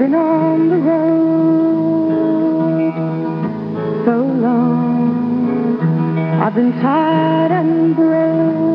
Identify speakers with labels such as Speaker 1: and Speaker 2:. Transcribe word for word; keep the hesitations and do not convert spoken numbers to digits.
Speaker 1: been on the road so long. I've been tired and broke.